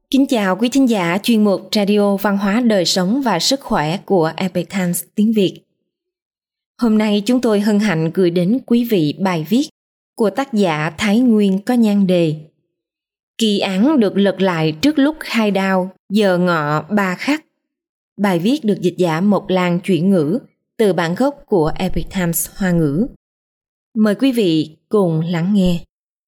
Kính chào quý thính giả chuyên mục Radio Văn hóa Đời Sống và Sức Khỏe của Epoch Times tiếng Việt. Hôm nay chúng tôi hân hạnh gửi đến quý vị bài viết của tác giả Thái Nguyên có nhan đề Kỳ án được lật lại trước lúc khai đao, giờ ngọ 3 khắc. Bài viết được dịch giả Mộc Lan chuyển ngữ từ bản gốc của Epoch Times Hoa ngữ. Mời quý vị cùng lắng nghe.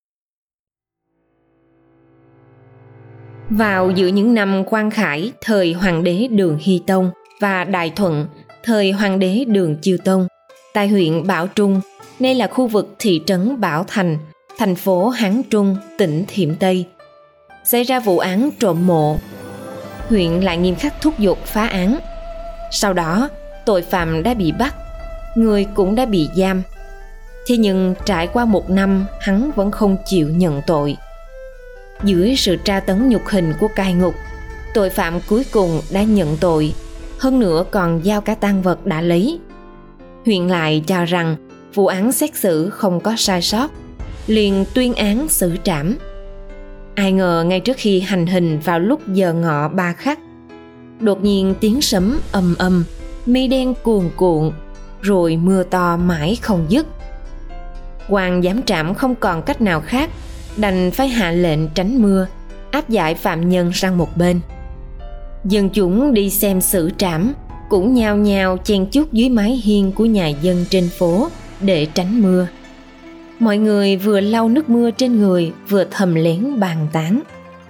Vào giữa những năm Quang Khải thời Hoàng đế Đường Hy Tông và Đại Thuận thời Hoàng đế Đường Chiêu Tông, tại huyện Bảo Trung, nay là khu vực thị trấn Bảo Thành, thành phố Hán Trung, tỉnh Thiểm Tây, xảy ra vụ án trộm mộ. Huyện lại nghiêm khắc thúc giục phá án. Sau đó, tội phạm đã bị bắt, người cũng đã bị giam. Thế nhưng trải qua 1 năm, hắn vẫn không chịu nhận tội. Dưới sự tra tấn nhục hình của cai ngục, tội phạm cuối cùng đã nhận tội, hơn nữa còn giao cả tang vật đã lấy. Huyện lại cho rằng vụ án xét xử không có sai sót, liền tuyên án xử trảm. Ai ngờ ngay trước khi hành hình vào lúc giờ ngọ 3 khắc, đột nhiên tiếng sấm ầm ầm, mây đen cuồn cuộn, rồi mưa to mãi không dứt. Quan giám trảm không còn cách nào khác, đành phải hạ lệnh tránh mưa, áp giải phạm nhân sang một bên. Dân chúng đi xem xử trảm cũng nhao nhao chen chúc dưới mái hiên của nhà dân trên phố để tránh mưa. Mọi người vừa lau nước mưa trên người, vừa thầm lén bàn tán.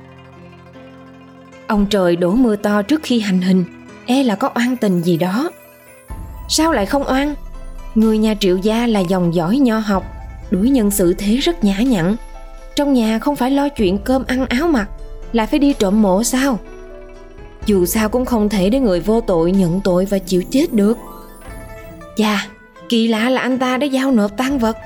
Ông trời đổ mưa to trước khi hành hình, e là có oan tình gì đó. Sao lại không oan? Người nhà Triệu gia là dòng dõi nho học, đối nhân xử thế rất nhã nhặn. Trong nhà không phải lo chuyện cơm ăn áo mặc, lại phải đi trộm mộ sao? Dù sao cũng không thể để người vô tội nhận tội và chịu chết được. Chà, kỳ lạ là anh ta đã giao nộp tang vật.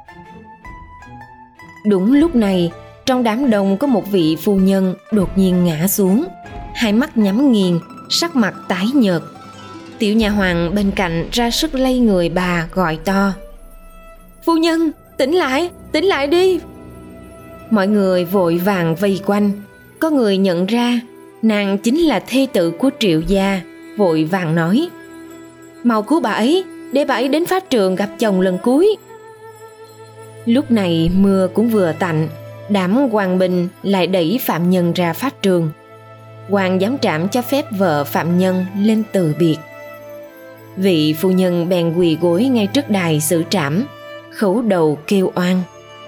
Đúng lúc này, trong đám đông có một vị phu nhân đột nhiên ngã xuống, hai mắt nhắm nghiền, sắc mặt tái nhợt. Tiểu nha hoàn bên cạnh ra sức lay người bà, gọi to: Phu nhân, tỉnh lại đi! Mọi người vội vàng vây quanh. Có người nhận ra nàng chính là thê tử của Triệu gia, vội vàng nói: Mau cứu bà ấy, để bà ấy đến pháp trường gặp chồng lần cuối. Lúc này mưa cũng vừa tạnh, đám quan binh lại đẩy phạm nhân ra pháp trường. Quan giám trảm cho phép vợ phạm nhân lên từ biệt. Vị phu nhân bèn quỳ gối ngay trước đài xử trảm, khấu đầu kêu oan: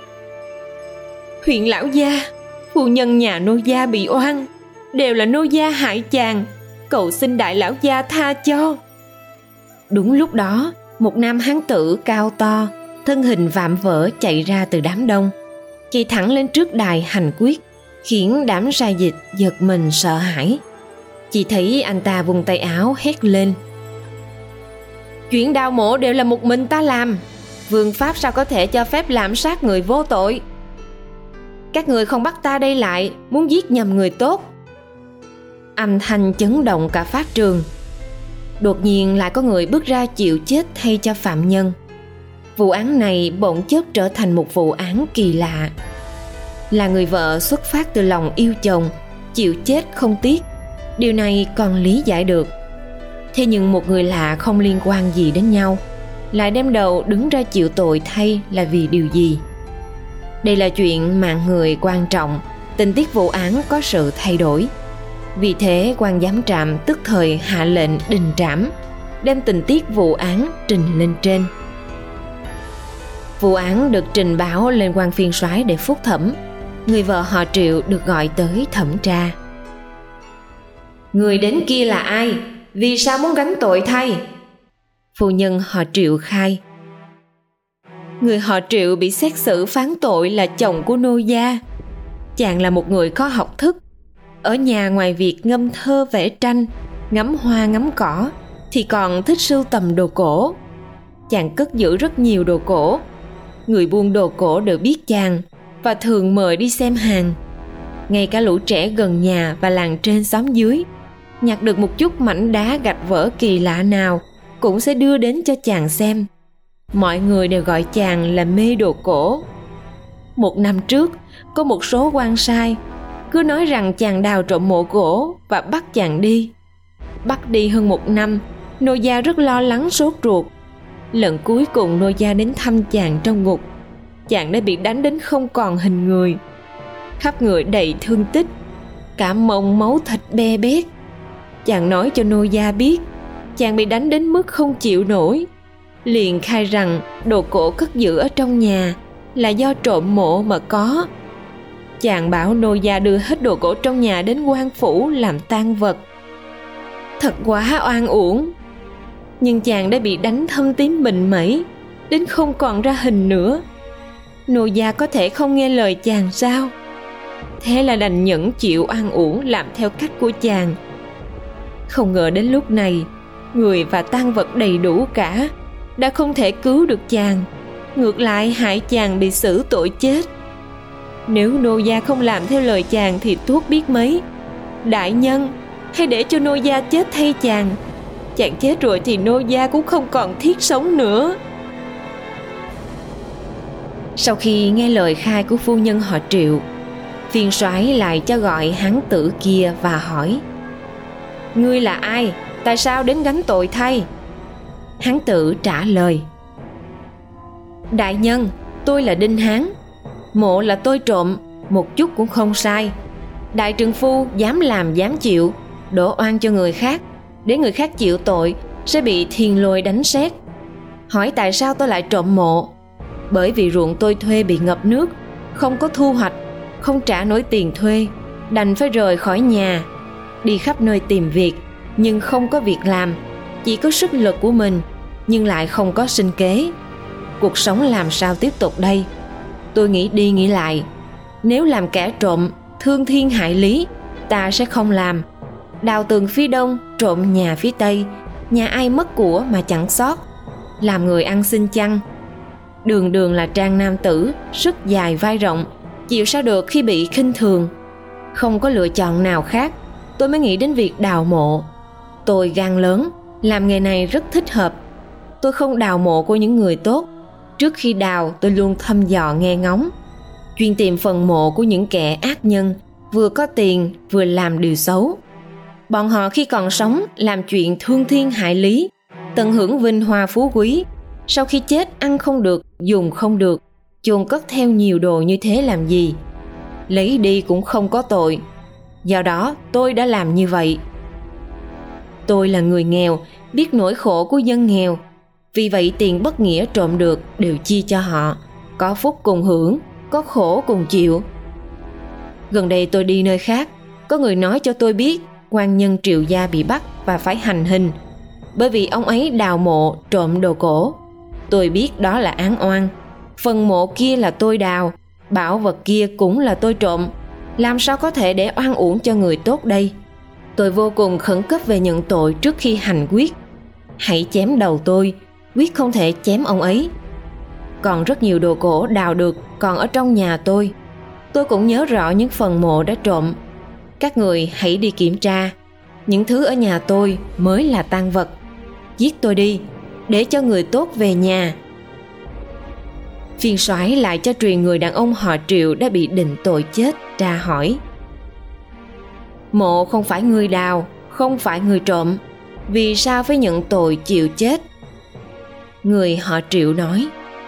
Huyện lão gia, phu nhân nhà nô gia bị oan, đều là nô gia hại chàng, cầu xin đại lão gia tha cho. Đúng lúc đó, một nam hán tử cao to, thân hình vạm vỡ chạy ra từ đám đông, chạy thẳng lên trước đài hành quyết, khiến đám sai dịch giật mình sợ hãi. Chỉ thấy anh ta vung tay áo hét lên: Chuyện đào mộ đều là một mình ta làm, vương pháp sao có thể cho phép lạm sát người vô tội? Các người không bắt ta đây lại, muốn giết nhầm người tốt. Âm thanh chấn động cả pháp trường. Đột nhiên lại có người bước ra chịu chết thay cho phạm nhân. Vụ án này bỗng chốc trở thành một vụ án kỳ lạ. Là người vợ xuất phát từ lòng yêu chồng, chịu chết không tiếc, điều này còn lý giải được. Thế nhưng một người lạ không liên quan gì đến nhau, lại đem đầu đứng ra chịu tội thay là vì điều gì? Đây là chuyện mạng người quan trọng, tình tiết vụ án có sự thay đổi. Vì thế quan giám trạm tức thời hạ lệnh đình trảm, đem tình tiết vụ án trình lên trên. Vụ án được trình báo lên quan phiên soái để phúc thẩm. Người vợ họ Triệu được gọi tới thẩm tra. Người đến kia là ai? Vì sao muốn gánh tội thay? Phu nhân họ Triệu khai: Người họ Triệu bị xét xử phán tội là chồng của nô gia. Chàng là một người có học thức, ở nhà ngoài việc ngâm thơ vẽ tranh, ngắm hoa ngắm cỏ, thì còn thích sưu tầm đồ cổ. Chàng cất giữ rất nhiều đồ cổ. Người buôn đồ cổ đều biết chàng và thường mời đi xem hàng. Ngay cả lũ trẻ gần nhà và làng trên xóm dưới, nhặt được một chút mảnh đá gạch vỡ kỳ lạ nào cũng sẽ đưa đến cho chàng xem. Mọi người đều gọi chàng là mê đồ cổ. 1 năm trước, có một số quan sai cứ nói rằng chàng đào trộm mộ gỗ và bắt chàng đi. Bắt đi hơn 1 năm, nô gia rất lo lắng sốt ruột. Lần cuối cùng nô gia đến thăm chàng trong ngục, chàng đã bị đánh đến không còn hình người, khắp người đầy thương tích, cả mông máu thịt be bét. Chàng nói cho nô gia biết chàng bị đánh đến mức không chịu nổi, liền khai rằng đồ cổ cất giữ ở trong nhà là do trộm mộ mà có. Chàng bảo nô gia đưa hết đồ cổ trong nhà đến quan phủ làm tang vật. Thật quá oan uổng. Nhưng chàng đã bị đánh thâm tím bệnh mẩy đến không còn ra hình nữa. Nô gia có thể không nghe lời chàng sao? Thế là đành nhẫn chịu oan uổng làm theo cách của chàng. Không ngờ đến lúc này, người và tang vật đầy đủ cả, đã không thể cứu được chàng, ngược lại hại chàng bị xử tội chết. Nếu nô gia không làm theo lời chàng thì tốt biết mấy. Đại nhân, hãy để cho nô gia chết thay chàng. Chàng chết rồi thì nô gia cũng không còn thiết sống nữa. Sau khi nghe lời khai của phu nhân họ Triệu, viên soái lại cho gọi hán tử kia và hỏi: Ngươi là ai? Tại sao đến gánh tội thay? Hán tử trả lời: Đại nhân, tôi là Đinh Hán. Mộ là tôi trộm, một chút cũng không sai. Đại trượng phu dám làm dám chịu, đổ oan cho người khác, để người khác chịu tội sẽ bị thiền lôi đánh sét. Hỏi tại sao tôi lại trộm mộ? Bởi vì ruộng tôi thuê bị ngập nước, không có thu hoạch, không trả nổi tiền thuê, đành phải rời khỏi nhà, đi khắp nơi tìm việc, nhưng không có việc làm, chỉ có sức lực của mình, nhưng lại không có sinh kế. Cuộc sống làm sao tiếp tục đây? Tôi nghĩ đi nghĩ lại, nếu làm kẻ trộm, thương thiên hại lý, ta sẽ không làm. Đào tường phía đông, trộm nhà phía tây, nhà ai mất của mà chẳng sót. Làm người ăn xin chăng? Đường đường là trang nam tử, sức dài vai rộng, chịu sao được khi bị khinh thường. Không có lựa chọn nào khác, tôi mới nghĩ đến việc đào mộ. Tôi gan lớn, làm nghề này rất thích hợp. Tôi không đào mộ của những người tốt. Trước khi đào, tôi luôn thăm dò nghe ngóng, chuyên tìm phần mộ của những kẻ ác nhân, vừa có tiền vừa làm điều xấu. Bọn họ khi còn sống làm chuyện thương thiên hại lý, tận hưởng vinh hoa phú quý. Sau khi chết ăn không được, dùng không được, chôn cất theo nhiều đồ như thế làm gì? Lấy đi cũng không có tội. Do đó tôi đã làm như vậy. Tôi là người nghèo, biết nỗi khổ của dân nghèo. Vì vậy tiền bất nghĩa trộm được đều chia cho họ, có phúc cùng hưởng, có khổ cùng chịu. Gần đây tôi đi nơi khác, có người nói cho tôi biết quan nhân Triệu gia bị bắt và phải hành hình, bởi vì ông ấy đào mộ trộm đồ cổ. Tôi biết đó là án oan. Phần mộ kia là tôi đào, bảo vật kia cũng là tôi trộm. Làm sao có thể để oan uổng cho người tốt đây? Tôi vô cùng khẩn cấp về nhận tội trước khi hành quyết. Hãy chém đầu tôi, quyết không thể chém ông ấy. Còn rất nhiều đồ cổ đào được còn ở trong nhà tôi. Tôi cũng nhớ rõ những phần mộ đã trộm. Các người hãy đi kiểm tra. Những thứ ở nhà tôi mới là tang vật. Giết tôi đi, để cho người tốt về nhà. Viên soái lại cho truyền người đàn ông họ Triệu đã bị định tội chết tra hỏi: Mộ không phải người đào, không phải người trộm, vì sao phải nhận tội chịu chết? Người họ Triệu nói: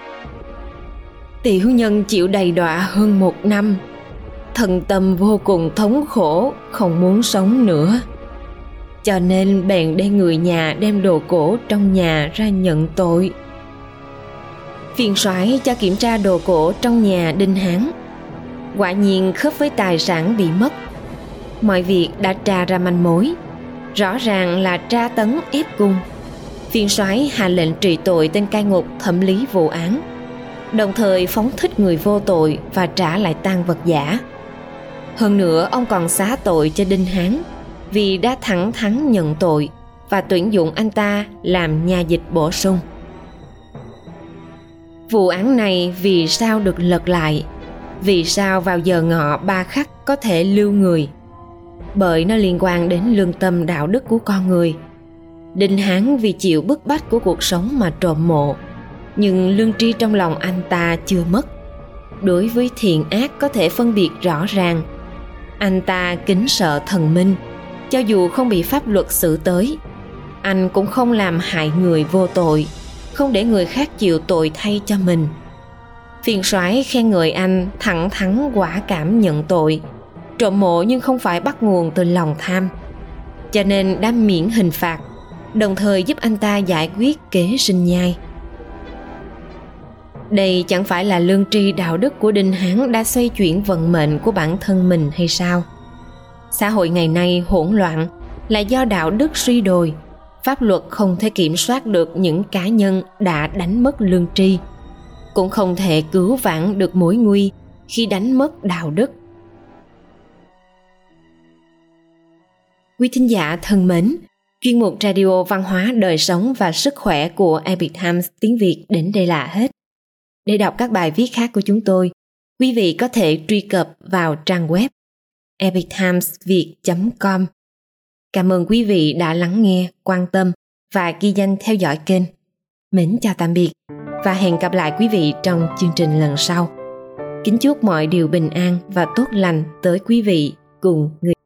Tiểu nhân chịu đầy đọa hơn 1 năm, thân tâm vô cùng thống khổ, không muốn sống nữa, cho nên bèn để người nhà đem đồ cổ trong nhà ra nhận tội. Viên soái cho kiểm tra đồ cổ trong nhà Đinh Hán. Quả nhiên khớp với tài sản bị mất. Mọi việc đã tra ra manh mối, rõ ràng là tra tấn ép cung. Viên soái hạ lệnh trị tội tên cai ngục thẩm lý vụ án, đồng thời phóng thích người vô tội và trả lại tang vật giả. Hơn nữa ông còn xá tội cho Đinh Hán vì đã thẳng thắn nhận tội và tuyển dụng anh ta làm nhà dịch bổ sung. Vụ án này vì sao được lật lại? Vì sao vào giờ ngọ 3 khắc có thể lưu người? Bởi nó liên quan đến lương tâm đạo đức của con người. Đinh Hán vì chịu bức bách của cuộc sống mà trộm mộ, nhưng lương tri trong lòng anh ta chưa mất. Đối với thiện ác có thể phân biệt rõ ràng. Anh ta kính sợ thần minh, cho dù không bị pháp luật xử tới. Anh cũng không làm hại người vô tội, không để người khác chịu tội thay cho mình. Phiên soái khen ngợi anh thẳng thắn quả cảm nhận tội, trộm mộ nhưng không phải bắt nguồn từ lòng tham, cho nên đã miễn hình phạt, đồng thời giúp anh ta giải quyết kế sinh nhai. Đây chẳng phải là lương tri đạo đức của Đinh Hán đã xoay chuyển vận mệnh của bản thân mình hay sao? Xã hội ngày nay hỗn loạn là do đạo đức suy đồi, pháp luật không thể kiểm soát được những cá nhân đã đánh mất lương tri, cũng không thể cứu vãn được mối nguy khi đánh mất đạo đức. Quý thính giả thân mến, chuyên mục Radio Văn hóa, Đời sống và Sức khỏe của Epic Times tiếng Việt đến đây là hết. Để đọc các bài viết khác của chúng tôi, quý vị có thể truy cập vào trang web epictimesviet.com. Cảm ơn quý vị đã lắng nghe, quan tâm và ghi danh theo dõi kênh. Mến chào tạm biệt và hẹn gặp lại quý vị trong chương trình lần sau. Kính chúc mọi điều bình an và tốt lành tới quý vị cùng người